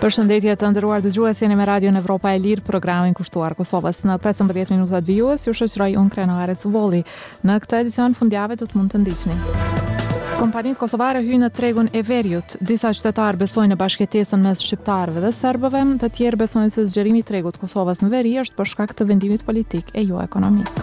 Përshëndetje të nderuar dëgjues, jeni me Radion Evropa e Lirë, programin kushtuar Kosovës. Në 15 minutat vijues ju shoqëroj unë Krenare Cuvolli. Në këtë edicion fundjavë do të mund të ndiqni. Kompanitë kosovare hyjnë në tregun e veriut. Disa qytetarë besojnë në bashkëtesën mes shqiptarëve dhe serbëve, të tjerë besojnë se zgjerimi i tregut të Kosovës në veri është për shkak të vendimit politik e jo ekonomik.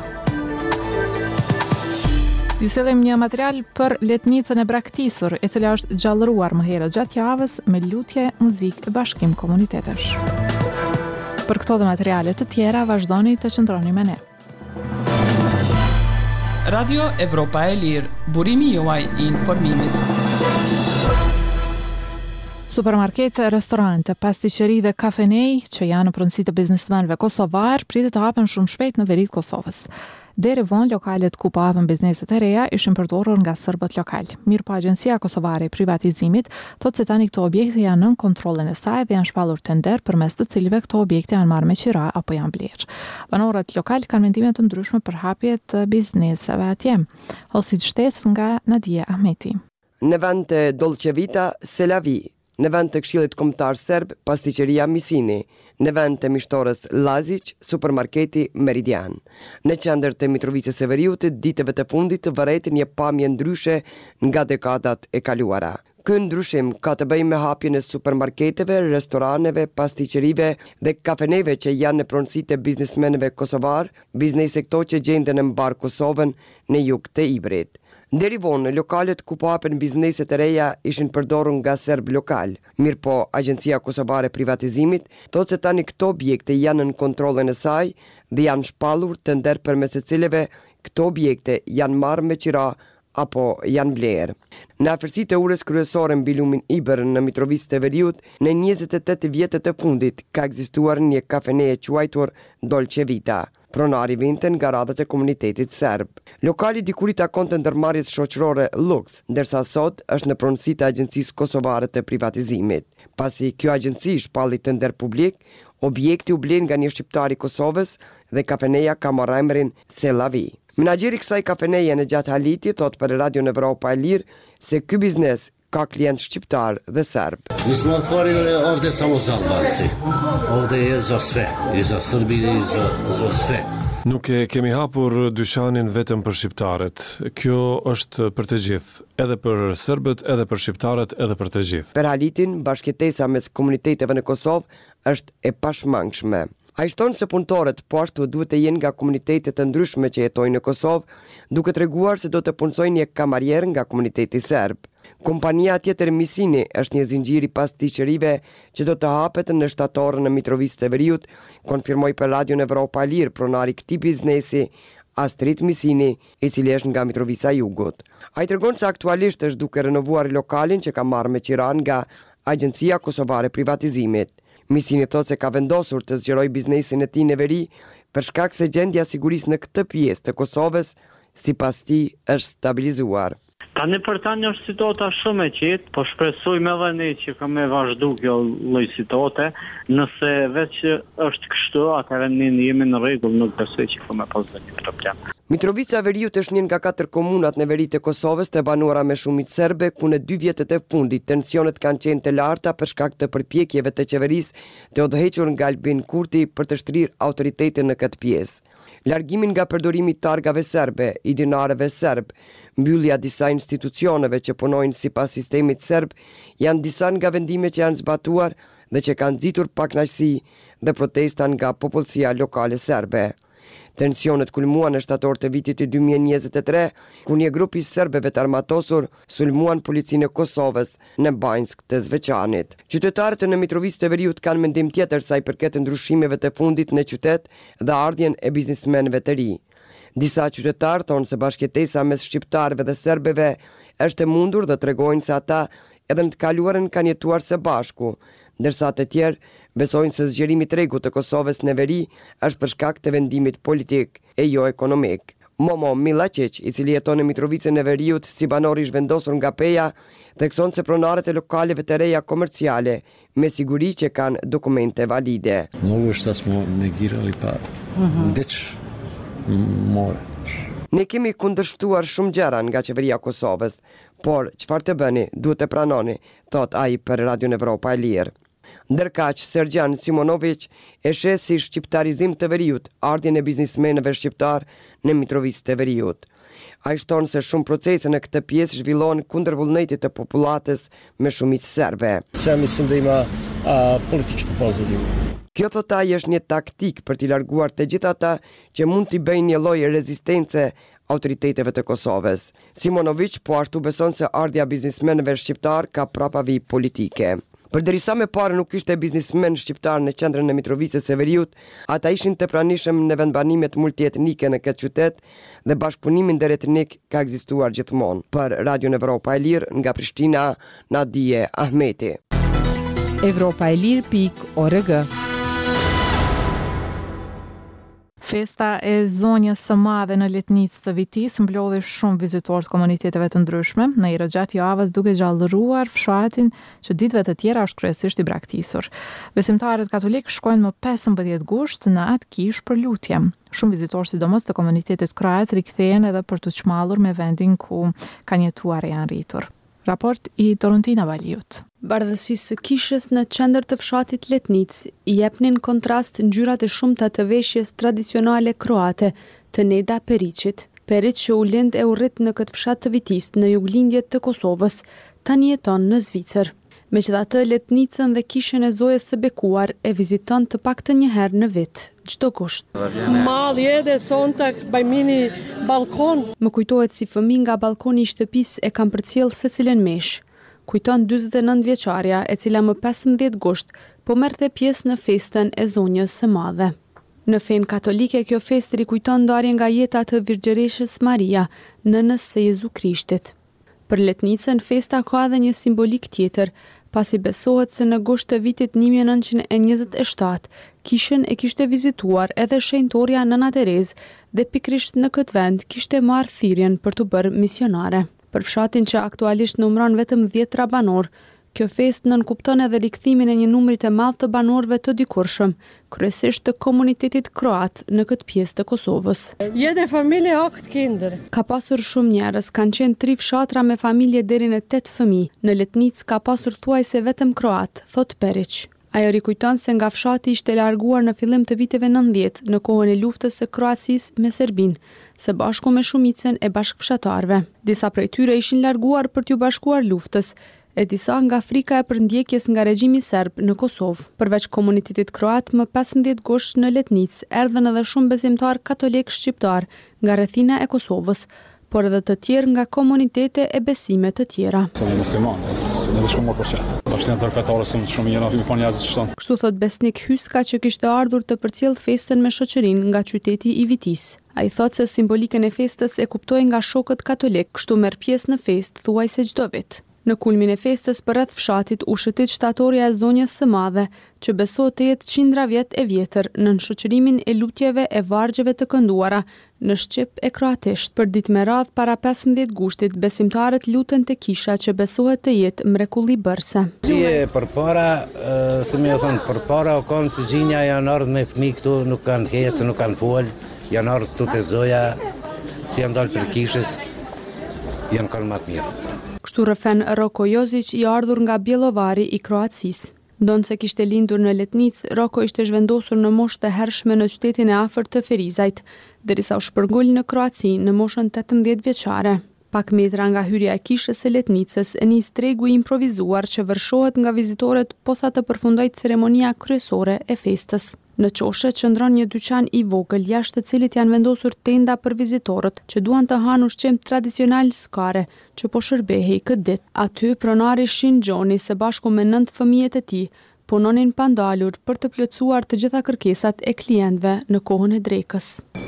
Ju sillim një material për letnicën e braktisur, e cila është gjallëruar më herët gjatë javës me lutje, muzikë e bashkim komunitetesh. Për këto dhe materiale të tjera, vazhdoni të qëndroni me ne. Radio Evropa e Lirë, burimi juaj i informimit. Supermarkete, restorante, pasticeri dhe kafenej që janë në pronësi të biznesmenëve kosovar pritet të hapen shumë shpejt në veritë Kosovës. Deri vonë lokalet ku po hapen bizneset e reja ishin përdorur nga serbët lokal. Mirëpo Agjencia Kosovare e Privatizimit thotë se tani këto objekte janë nën kontrollin e saj dhe janë shpallur tender përmes të cilëve këto objekte janë marrë me qira apo janë blerë. Banorët lokal kanë mendime të ndryshme për hapje të bizneseve atje. Hollësi shtesë nga Nadia Ahmeti. Në vend të Dolce Vita, Selavi. Në vend të Këshillit Kombëtar Serb, pasticëria Misini. Në vend të Mishtorës Lazic, supermarketi Meridian. Në qendër të Mitrovicës së Veriut, ditëve të fundit vërejtë një pamje ndryshe nga dekadat e kaluara. Ky ndryshim ka të bëjë me hapjen e supermarketeve, restoraneve, pasticërive dhe kafeneve që janë në pronësi të biznesmenëve kosovar, biznese këto që gjenden në mbar Kosovën në jug të Ibrit. Deri vonë, lokalet ku po hapen bizneset e reja ishin përdorur nga serb lokal. Mirëpo Agjencia Kosovare e Privatizimit thotë se tani këto objekte janë në kontrollin e saj dhe janë shpallur tender përmes të cilëve këto objekte janë marrë me qira apo janë blerë. Në afërsitë e urës kryesore mbi lumin Ibër në Mitrovicë të Veriut, në 28 vjetët e fundit ka ekzistuar një kafene e quajtur Dolce Vita. Pronari vinte nga radhët e komunitetit serb. Lokali dikuri takon të ndërmarrjes shoqërore Lux, ndërsa sot është në pronësi të Agjencisë Kosovare të Privatizimit. Pasi kjo agjenci shpalli tender publik, objekti u blen nga një shqiptar i Kosovës dhe kafeneja ka marrë emrin Selavi. Menaxheri kësaj kafeneje në gjatë Haliti thot për Radio Evropa e Lirë se ky biznes ka klient shqiptar dhe serb. Mi smo otvorili ovdje samo za Albanci. Ovdje je za sve. I za Srbi i za sve. Nuk e kemi hapur dyqanin vetëm për shqiptarët. Kjo është për të gjithë, edhe për serbët, edhe për shqiptarët, edhe për të gjithë. Per Halitin, bashkëtesa mes komuniteteve në Kosovë është e pashmangshme. Ai shton se punëtorët po ashtu duhet të jenë nga komunitete të ndryshme që jetojnë në Kosovë, duke treguar se do të punësojnë një kamarier nga komuniteti serb. Kompania tjetër Misini është një zinxhir i pasticërive që do të hapet në shtatorën në Mitrovicë të Veriut, konfirmoi për Radion Evropa e Lirë pronari këtij biznesi Astrid Misini, i cili është nga Mitrovica e Jugut. Ai tregon se aktualisht është duke renovuar lokalin që ka marrë me qira nga Agjencia Kosovare e Privatizimit. Misini thotë se ka vendosur të zgjerojë biznesin e tij në veri për shkak se gjendja sigurisë në këtë pjesë të Kosovës sipas tij është stabilizuar. Tani për tani është situata shumë e qetë, po shpresojmë edhe ne që ka me vazhdu kjo lloj situate, nëse veç është kështu, atëherë ne jemi në rregull, nuk besoj që ka me pas një problem. Mitrovica e Veriut është një nga 4 komunat në veri të Kosovës të banuara me shumicë serbe, ku në 2 vjetët e fundit tensionet kanë qenë të larta për shkak të përpjekjeve të qeverisë të udhëhequr nga Albin Kurti për të shtrirë autoritetin në këtë pjesë. Largimin nga përdorimi i targave serbe, i dinareve serb, mbyllja disa institucioneve që punojnë sipas sistemit serb, janë disa nga vendimet që janë zbatuar dhe që kanë nxitur pakënaqësi dhe protesta nga popullsia lokale serbe. Tensionet kulmuan në shtator të vitit 2023, ku një grup i serbëve të armatosur sulmuan policinë e Kosovës në Banjsk të Zveçanit. Qytetarët në Mitrovicë të Veriut kanë mendim tjetër sa i përket ndryshimeve të fundit në qytet dhe ardhjen e biznesmenëve të ri. Disa qytetarë thonë se bashkëtesa mes shqiptarëve dhe serbëve është e mundur dhe tregojnë se ata edhe në të kaluarën kanë jetuar së bashku, ndërsa të tjerë besojnë se zgjerimi i tregut të Kosovës në veri është për shkak të vendimit politik e jo ekonomik. Momo Milačić, i cili jeton në Mitrovicën e Veriut si banor i zhvendosur nga Peja, thekson se pronarët e lokaleve të reja komerciale me siguri që kanë dokumente valide. Mnogo šta smo negirali pa već more. Ne kemi kundërshtuar shumë gjëra nga qeveria e Kosovës, por çfarë të bëni, duhet të pranoni, thot ai për Radion Evropa e Lirë. Ndërkaq Sergjan Simonovic e sheh si shqiptarizim të veriut ardhjen e biznismenëve shqiptar në Mitrovic të Veriut. Ai shton se shumë procese në këtë pjesë zhvillohen kundër vullnetit të popullatës me shumicë serbe. Mislim da ima političku pozadinu. Kjo thot ai është një taktik për t'i larguar të gjithë ata që mund t'i bëjnë një lloj rezistence autoriteteve të Kosovës. Simonovic po ashtu beson se ardhja biznismenëve shqiptar ka prapavi politike. Përderisa me parë nuk ishte biznismen shqiptar në qendrën e Mitrovicës së Veriut, ata ishin të pranishëm në vendbanimet multietnike në këtë qytet dhe bashkëpunimi ndëretnik ka ekzistuar gjithmonë. Për Radio Evropa e Lirë nga Prishtina, Nadije Ahmeti. Evropaelir.org. Festa e zonjës së madhe në Letnicë të Vitis mblodhi shumë vizitorë të komuniteteve të ndryshme, në i gjatë javës duke gjallëruar fshatin që ditëve të tjera është kryesisht i braktisur. Besimtarët katolik shkojnë më 15 gusht në atë kish për lutje. Shumë vizitorë sidomos të komunitetit kroat rikthehen edhe për të çmallur me vendin ku kanë jetuar e janë rritur. Raport i Torontina Valiut. Bardhësisë së kishës në qendër të fshatit Letnicë i jepnin kontrast ngjyrat e shumta të veshjes tradicionale kroate të Neda Periqit. Periq që u lind e u rrit në këtë fshat të Vitis në juglindjet të Kosovës, tani jeton në Zvicër. Megjithatë, Letnicën dhe kishën e Zojës së Bekuar e viziton të paktën një herë në vit, çdo gusht. Më kujtohet si fëmijë nga balkoni i shtëpisë e kam përcjell secilën mesh. Kujton 49 vjeçarja e cila më 15 gusht po merrte pjesë në festën e Zonjës së Madhe. Në fenë katolike kjo festë rikujton ndarjen nga jeta të Virgjëreshës Maria, nënës së Jezu Krishtit. Për Letnicën festa ka edhe një simbolik tjetër, pasi besohet se në gusht të vitit 1927 kishën e kishte vizituar edhe shenjtorja Nëna Terezë dhe pikrisht në këtë vend kishte marrë thirrjen për të bërë misionare. Për fshatin që aktualisht numëron vetëm 10 banor, kjo festë nënkupton edhe rikthimin e një numri të madh të banorëve të dikurshëm, kryesisht të komunitetit kroat në këtë pjesë të Kosovës. Ka pasur shumë njerëz, kanë qenë 3 fshatra me familje deri në 8 fëmijë. Në Letnicë ka pasur thuajse vetëm kroat, thot Periq. Ajo rikujton se nga fshati ishte larguar në fillim të viteve 90 në kohën e luftës së Kroacisë me Serbinë, së bashku me shumicën e bashkëfshatarëve. Disa prej tyre ishin larguar për t'u bashkuar luftës, e disa nga frika e përndjekjes nga regjimi serb në Kosovë. Përveç komunitetit kroat, më 15 gusht në Letnicë erdhën edhe shumë besimtar katolik shqiptar nga rrethina e Kosovës, por edhe të tjerë nga komunitete e besime të tjera. Kështu thot besnik Hyska që kishte ardhur të përcjell festën me shoqërinë nga qyteti i Vitis. Ai thot se simbolikën e festës e kuptoi nga shokët katolik, kështu merr pjesë në festë thuajse çdo vit. Në kulmin e festës përreth fshatit u shëtit shtatorja e Zonjës së Madhe, që besohet të jetë qindra vjet e vjetër në shoqërimin e lutjeve e vargjeve të kënduara në shqip e kroatisht. Për ditë me radhë para 15 gushtit, besimtarët luten te kisha që besohet të jetë mrekulli bërse. Përpara o kanë si gjinja janë ardhë me fëmijë këtu, nuk kanë hecë, nuk kanë folë, janë ardhë këtu te Zoja, si janë dalë për kishës, janë kanë matë mirë. Kështu rëfen Roko Jozic i ardhur nga Bjellovari i Kroacisë. Ndonë se kishte lindur në Letnicë, Roko ishte zhvendosur në moshë të hershme në qytetin e afërt të Ferizajt, derisa u shpërngul në Kroaci në moshën 18 vjeçare. Pak metra nga hyrja e kishës së Letnicës, nis tregu i improvizuar që vërshohet nga vizitorët posa të përfundoj ceremonia kryesore e festës. Në qoshe qëndron një dyqan i vogël, jashtë të cilit janë vendosur tenda për vizitorët që duan të hanë ushqim tradicional skare, që po shërbehej këtë ditë. Aty pronari Shin Gjoni së bashku me 9 fëmijët e tij punonin pa ndalur për të plotësuar të gjitha kërkesat e klientëve në kohën e drekës.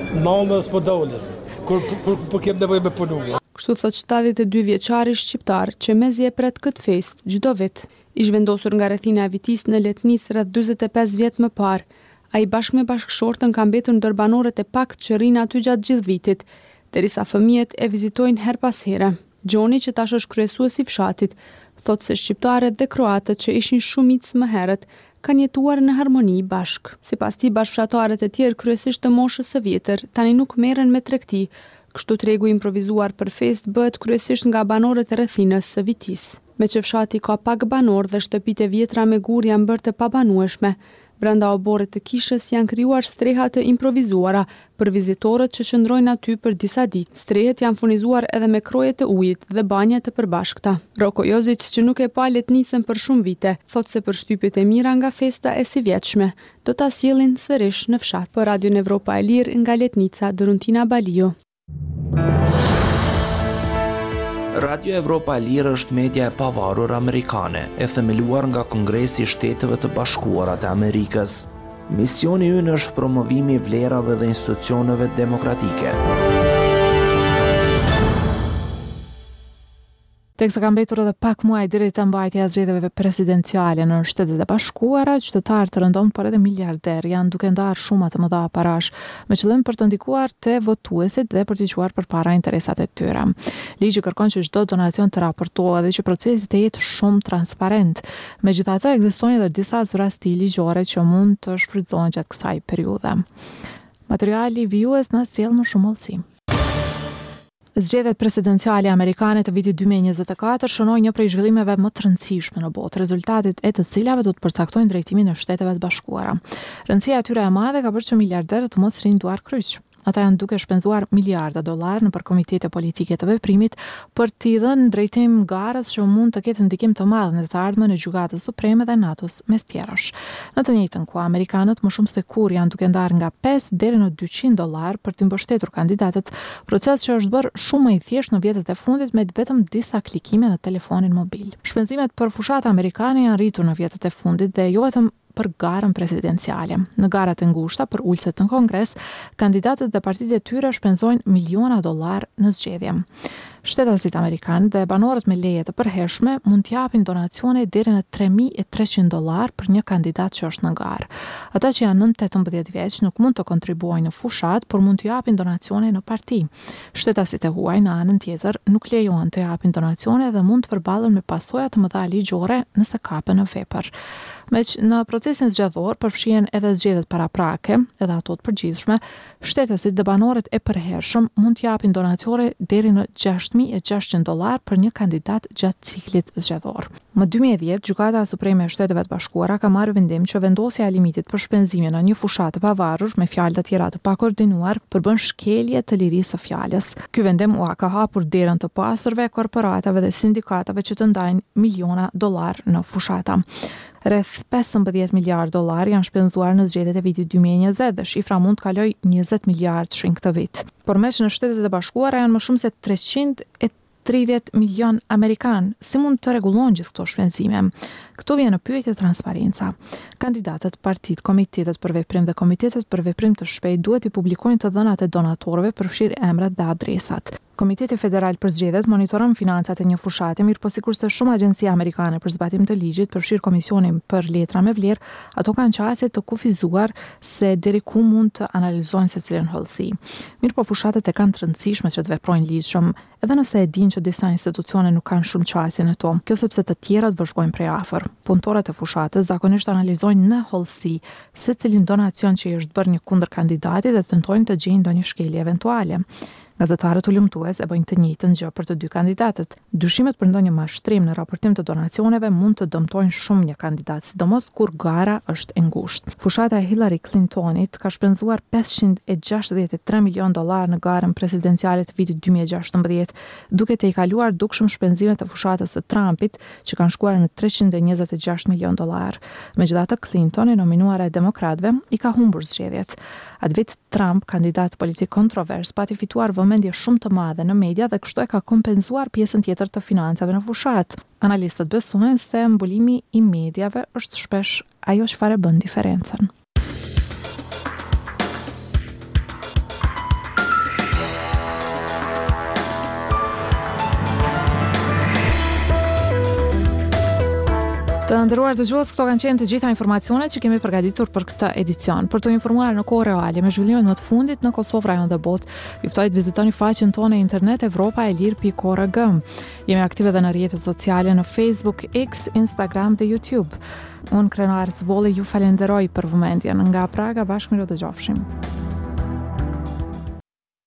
Kështu thot 72 vjeçari shqiptar që mezi e pret këtë festë çdo vit. I zhvendosur nga rrethina e Vitis në Letnicë rreth 45 vjet më parë. Ai bashkë me bashkëshortën ka mbetur ndër banorët e paktë që rrinë aty gjatë gjithë vitit, derisa fëmijët e vizitojnë her pas here. Gjoni, që tash është kryesuesi i fshatit, thotë se shqiptarët dhe kroatët që ishin shumicë më herët kanë jetuar në harmoni bashkë. Sipas tij, bashkëfshatarët e tjerë kryesisht të moshës së vjetër tani nuk merren me tregti, kështu tregu improvizuar për festë bëhet kryesisht nga banorët e rrethinës së Vitis. Me që fshati ka pak banor dhe shtëpitë e vjetra me gur janë bërë të pabanueshme, brenda oborrit të kishës janë krijuar streha të improvizuara për vizitorët që qëndrojnë aty për disa ditë. Strehet janë furnizuar edhe me kroje të ujit dhe banje të përbashkëta. Roko Jozic, që nuk e pa letnicën për shumë vite, thotë se përshtypjet e mira nga festa e sivjetshme do ta sjellin sërish në fshat. Për Radio Evropa e Lirë nga Letnica, Doruntina Balio. Radio Evropa e Lirë është media e pavarur amerikane, e themeluar nga Kongresi i Shteteve të Bashkuara të Amerikës. Misioni ynë është promovimi i vlerave dhe institucioneve demokratike. Teksa ka mbetur edhe pak muaj deri te mbajtja e zgjedhjeve presidenciale në Shtetet e Bashkuara, qytetarë të rëndom por edhe miliarder janë duke ndarë shuma të mëdha parash me qëllim për të ndikuar te votuesit dhe për t'i quar përpara interesat e tyre. Ligji kërkon që çdo donacion të raportohet dhe që procesi të jetë shumë transparent. Megjithatë, ekzistojnë edhe disa zvrasti ligjore që mund të shfrytëzohen gjatë kësaj periudhe. Materiali vijues na sjell më shumë hollësi. Zgjedhjet presidenciale amerikane të vitit 2024 shënojnë një prej zhvillimeve më të rëndësishme në botë, rezultatet e të cilave do të përcaktojnë drejtimin e Shteteve të Bashkuara. Rëndësia e tyre e madhe ka bërë që miliarderët të mos rinë duar kryq. Ata janë duke shpenzuar miliarda dollar nëpër komitete politike të veprimit për t'i dhënë drejtim garës që mund të ketë ndikim të madh në të ardhmen e Gjykatës Supreme dhe NATO-s mes tjerash. Në të njëjtën kohë, amerikanët më shumë se kur janë duke ndarë nga 5 deri në 200 dollar për të mbështetur kandidatët, proces që është bërë shumë më i thjeshtë në vjetët e fundit me vetëm disa klikime në telefonin mobil. Shpenzimet për fushat amerikane janë rritur në vjetët e fundit dhe jo vetëm për garën presidenciale. Në garat e ngushta për ulset në Kongres, kandidatët dhe partitë e tyre shpenzojnë miliona dollar në zgjedhje. Shtetasit amerikanë dhe banorët me leje të përhershme mund t'japin donacione deri në 3.300 dollar për një kandidat që është në garë. Ata që janë nën 18 vjeç nuk mund të kontribuojnë në fushat, por mund t'japin donacione në parti. Shtetasit e huaj në anën tjetër nuk lejohen të japin donacione dhe mund të përballen me pasoja të mëdha ligjore nëse kapen në vepër. Meq në procesin zgjedhor përfshihen edhe zgjedhjet paraprake, edhe ato të përgjithshme, shtetasit dhe banorët e përhershëm mund t'japin donacione deri në 6.600 dollar për një kandidat gjatë ciklit zgjedhor. Më 2010, Gjykata Supreme e Shteteve të Bashkuara ka marrë vendim që vendosja e limitit për shpenzimin në një fushat të pavarur me fjalë të tjera të pakoordinuar përbën shkelje të lirisë së fjalës. Ky vendim u ka hapur derën të pasurve, korporatave dhe sindikatave që të ndajnë miliona dollar në fushata. Rreth 15 miliard dollar janë shpenzuar në zgjedhjet e vitit 2020 dhe shifra mund të kalojë 20 miliard shin këtë vit. Por meq në Shtetet e Bashkuara janë më shumë se 330 milion amerikan. Si mund të rregullojnë gjithë këto shpenzime? Këtu vjen në pyetje transparenca. Kandidatët, partitë, komitetet për veprim dhe komitetet për veprim të shpejtë duhet i publikojnë të dhënat e donatorëve përfshirë emrat dhe adresat. Komiteti Federal për Zgjedhjet monitoron financat e një fushate, mirë po sikurse shumë agjencie amerikane për zbatim të ligjit, përfshirë Komisionin për letra me vlerë, ato kanë qasje të kufizuar se deri ku mund të analizojnë secilin hollësi. Mirë po fushatet e kanë të rëndësishme që të veprojnë ligjshëm, edhe nëse e dinë që disa institucione nuk kanë shumë qasje në to, kjo sepse të tjerat vëzhgojnë prej afër. Punëtorët e fushatës zakonisht analizojnë në hollësi secilin donacion që i është bërë një kundër kandidati dhe tentojnë të gjejnë ndonjë shkelje eventuale. Gazetarët ulëmtues e bëjnë të njëjtën gjë për të dy kandidatët. Dyshimet për ndonjë mashtrim në raportim të donacioneve mund të dëmtojnë shumë një kandidat, sidomos kur gara është e ngushtë. Fushata e Hillary Clintonit ka shpenzuar 563 milion dollar në garën presidenciale të vitit 2016, duke të i kaluar dukshëm shpenzimet e fushatës së Trumpit, që kanë shkuar në 326 milion dollar. Megjithatë, Clinton, e nominuara e demokratëve, i ka humbur zgjedhjet. Atë vit Trump, kandidat politik kontrovers, pati fituar vëmendje shumë të madhe në media dhe kështu e ka kompenzuar pjesën tjetër të financave në fushat. Analistët besojnë se mbulimi i mediave është shpesh ajo çfarë bën diferencën. Të nderuar dëgjues, këto kanë qenë të gjitha informacionet që kemi përgatitur për këtë edicion. Për të informuar në kohë reale me zhvillimet më të fundit në Kosovë, rajon dhe botë, ju ftoj të vizitoni faqen tonë e internet evropaelir.org. Jemi aktive edhe në rrjetet sociale në Facebook, X, Instagram dhe YouTube. Unë Krenar Cbolli ju falenderoj për vëmendjen. Nga Praga bashkë mirë dëgjofshim.